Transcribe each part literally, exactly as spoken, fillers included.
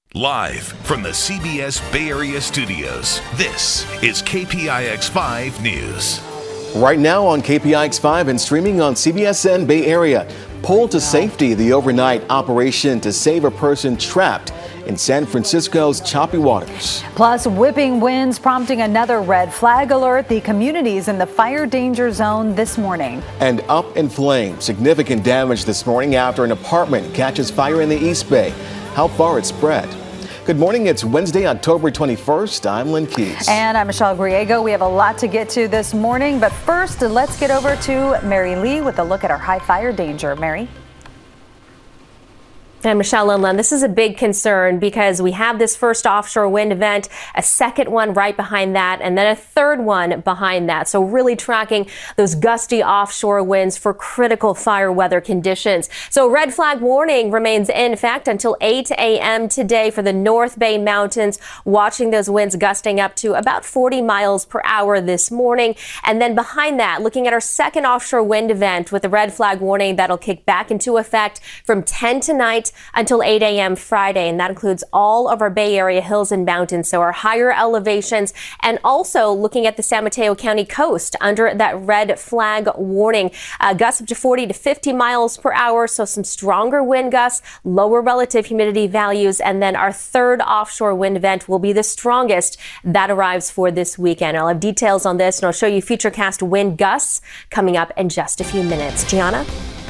Live from the C B S Bay Area studios, this is K P I X five News. Right now on K P I X five and streaming on C B S N Bay Area, Pulled to Safety, the overnight operation to save a person trapped in San Francisco's choppy waters. Plus, whipping winds prompting another red flag alert. The communities in the fire danger zone this morning. And up in flames, significant damage this morning after an apartment catches fire in the East Bay. How far it spread. Good morning. It's Wednesday, October twenty-first. I'm Lynn Keys. And I'm Michelle Griego. We have a lot to get to this morning, but first, let's get over to Mary Lee with a look at our high fire danger. Mary? And Michelle and Len, this is a big concern because we have this first offshore wind event, a second one right behind that, and then a third one behind that. So really tracking those gusty offshore winds for critical fire weather conditions. So red flag warning remains in effect until eight a m today for the North Bay Mountains, watching those winds gusting up to about forty miles per hour this morning. And then behind that, looking at our second offshore wind event with a red flag warning that'll kick back into effect from ten tonight until eight a m Friday, and that includes all of our Bay Area hills and mountains, so our higher elevations, and also looking at the San Mateo County coast under that red flag warning. Uh, gusts up to forty to fifty miles per hour, so some stronger wind gusts, lower relative humidity values, and then our third offshore wind event will be the strongest. That arrives for this weekend. I'll have details on this, and I'll show you futurecast wind gusts coming up in just a few minutes. Gianna?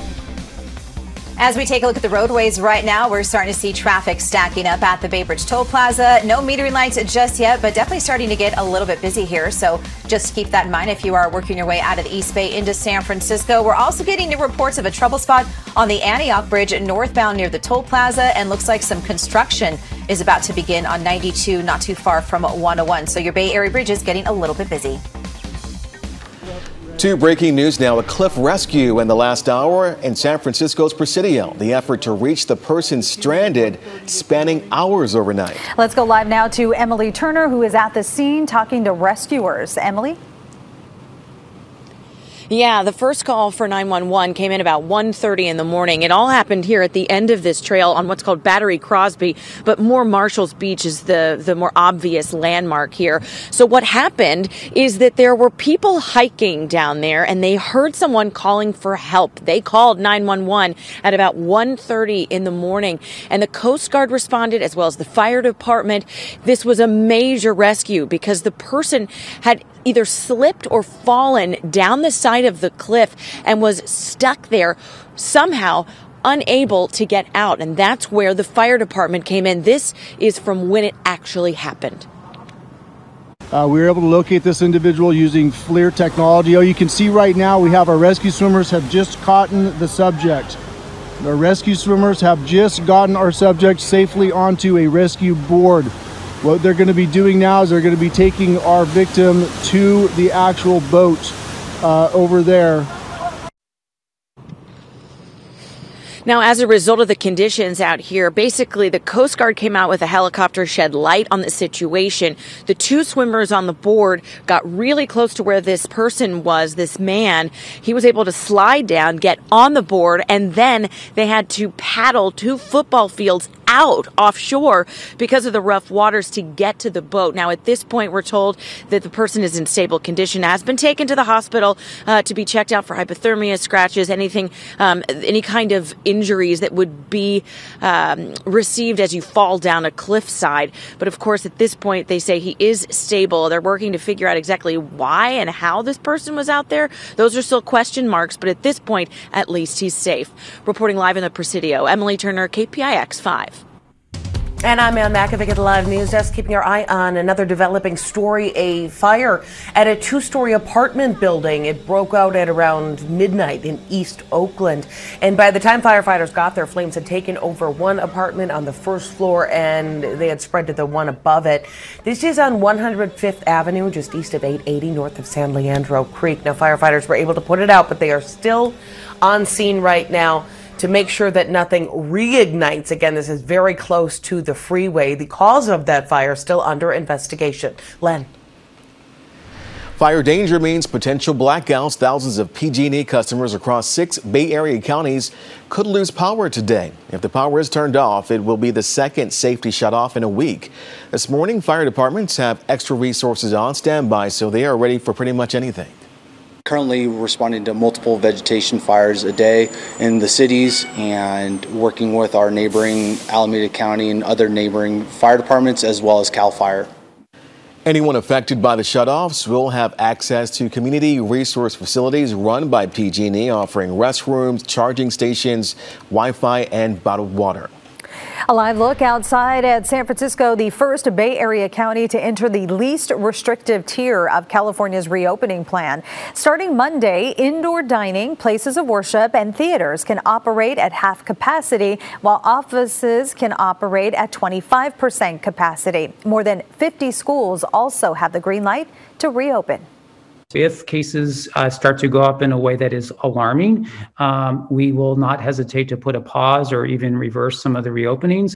As we take a look at the roadways right now, we're starting to see traffic stacking up at the Bay Bridge Toll Plaza. No metering lights just yet, but definitely starting to get a little bit busy here. So just keep that in mind if you are working your way out of the East Bay into San Francisco. We're also getting new reports of a trouble spot on the Antioch Bridge northbound near the Toll Plaza, and looks like some construction is about to begin on ninety-two, not too far from one oh one. So your Bay Area bridge is getting a little bit busy. Two breaking news now. A cliff rescue in the last hour in San Francisco's Presidio. The effort to reach the person stranded spanning hours overnight. Let's go live now to Emily Turner, who is at the scene talking to rescuers. Emily? Yeah, the first call for nine one one came in about one thirty in the morning. It all happened here at the end of this trail on what's called Battery Crosby, but Moore Marshall's Beach is the, the more obvious landmark here. So what happened is that there were people hiking down there, and they heard someone calling for help. They called nine one one at about one thirty in the morning, and the Coast Guard responded as well as the fire department. This was a major rescue because the person had either slipped or fallen down the side of the cliff and was stuck there, somehow unable to get out. And that's where the fire department came in. This is from when it actually happened. Uh, we were able to locate this individual using FLIR technology. Oh, you can see right now we have our rescue swimmers have just caught the subject. Our rescue swimmers have just gotten our subject safely onto a rescue board. What they're going to be doing now is they're going to be taking our victim to the actual boat uh, over there. Now, as a result of the conditions out here, basically the Coast Guard came out with a helicopter, shed light on the situation. The two swimmers on the board got really close to where this person was, this man. He was able to slide down, get on the board, and then they had to paddle two football fields out offshore because of the rough waters to get to the boat. Now, at this point, we're told that the person is in stable condition, has been taken to the hospital uh, to be checked out for hypothermia, scratches, anything, um, any kind of injuries that would be um, received as you fall down a cliffside. But of course, at this point, they say he is stable. They're working to figure out exactly why and how this person was out there. Those are still question marks, but at this point, at least he's safe. Reporting live in the Presidio, Emily Turner, K P I X five. And I'm Ann Makovic at the Live News Desk, keeping our eye on another developing story, a fire at a two-story apartment building. It broke out at around midnight in East Oakland. And by the time firefighters got there, flames had taken over one apartment on the first floor, and they had spread to the one above it. This is on one hundred fifth Avenue, just east of eight eighty, north of San Leandro Creek. Now, firefighters were able to put it out, but they are still on scene right now to make sure that nothing reignites. Again, this is very close to the freeway. The cause of that fire still under investigation. Len. Fire danger means potential blackouts. Thousands of P G and E customers across six Bay Area counties could lose power today. If the power is turned off, it will be the second safety shutoff in a week. This morning, fire departments have extra resources on standby, so they are ready for pretty much anything. Currently responding to multiple vegetation fires a day in the cities and working with our neighboring Alameda County and other neighboring fire departments as well as CAL FIRE. Anyone affected by the shutoffs will have access to community resource facilities run by P G and E, offering restrooms, charging stations, Wi-Fi, and bottled water. A live look outside at San Francisco, the first Bay Area county to enter the least restrictive tier of California's reopening plan. Starting Monday, indoor dining, places of worship, and theaters can operate at half capacity, while offices can operate at twenty-five percent capacity. More than fifty schools also have the green light to reopen. If cases uh, start to go up in a way that is alarming, um, we will not hesitate to put a pause or even reverse some of the reopenings.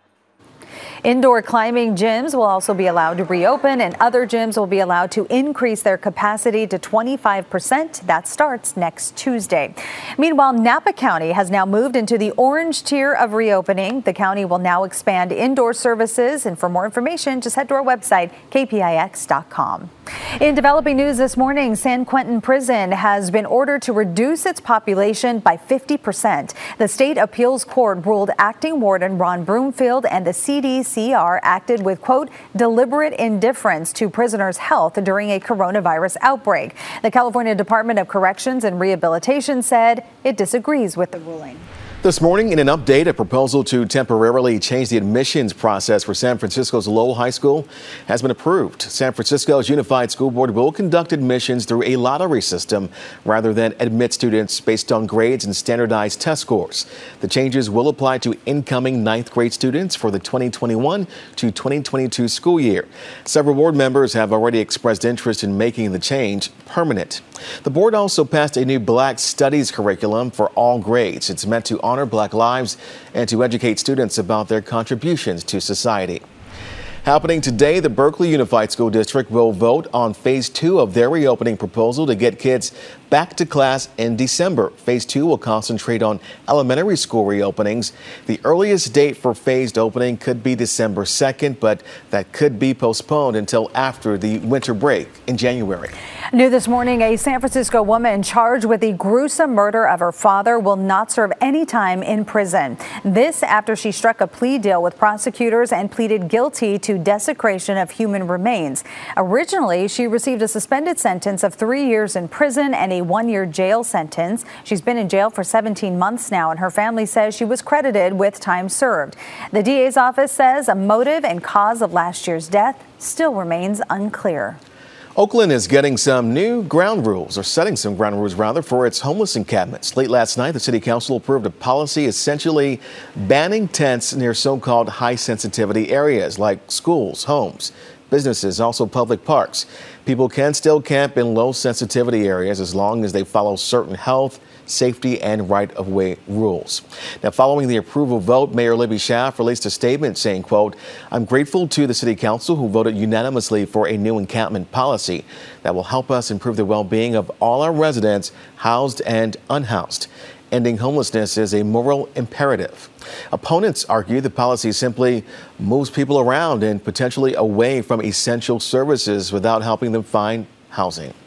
Indoor climbing gyms will also be allowed to reopen, and other gyms will be allowed to increase their capacity to twenty-five percent. That starts next Tuesday. Meanwhile, Napa County has now moved into the orange tier of reopening. The county will now expand indoor services. And for more information, just head to our website, K P I X dot com. In developing news this morning, San Quentin Prison has been ordered to reduce its population by fifty percent. The state appeals court ruled acting warden Ron Broomfield and the C D C R acted with, quote, deliberate indifference to prisoners' health during a coronavirus outbreak. The California Department of Corrections and Rehabilitation said it disagrees with the ruling. This morning, in an update, a proposal to temporarily change the admissions process for San Francisco's Lowell High School has been approved. San Francisco's Unified School Board will conduct admissions through a lottery system rather than admit students based on grades and standardized test scores. The changes will apply to incoming ninth grade students for the twenty twenty-one to twenty twenty-two school year. Several board members have already expressed interest in making the change permanent. The board also passed a new Black Studies curriculum for all grades. It's meant to honor Black lives and to educate students about their contributions to society. Happening today, the Berkeley Unified School District will vote on phase two of their reopening proposal to get kids back to class in December. Phase two will concentrate on elementary school reopenings. The earliest date for phased opening could be December second, but that could be postponed until after the winter break in January. New this morning, a San Francisco woman charged with the gruesome murder of her father will not serve any time in prison. This after she struck a plea deal with prosecutors and pleaded guilty to desecration of human remains. Originally, she received a suspended sentence of three years in prison and a one-year jail sentence. She's been in jail for seventeen months now, and her family says she was credited with time served. The D A's office says a motive and cause of last year's death still remains unclear. Oakland is getting some new ground rules, or setting some ground rules rather, for its homeless encampments. Late last night, the city council approved a policy essentially banning tents near so-called high sensitivity areas like schools, homes, businesses, also public parks. People can still camp in low sensitivity areas as long as they follow certain health, safety, and right-of-way rules. Now, following the approval vote, Mayor Libby Schaaf released a statement saying, quote, I'm grateful to the city council who voted unanimously for a new encampment policy that will help us improve the well-being of all our residents, housed and unhoused. Ending homelessness is a moral imperative. Opponents argue the policy simply moves people around and potentially away from essential services without helping them find housing.